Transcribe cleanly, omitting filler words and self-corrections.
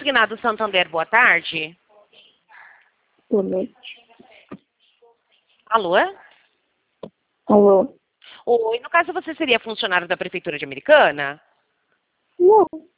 consignado Santander, boa tarde. Boa noite. Alô? Alô? Oi, no caso você seria funcionário da Prefeitura de Americana? Não.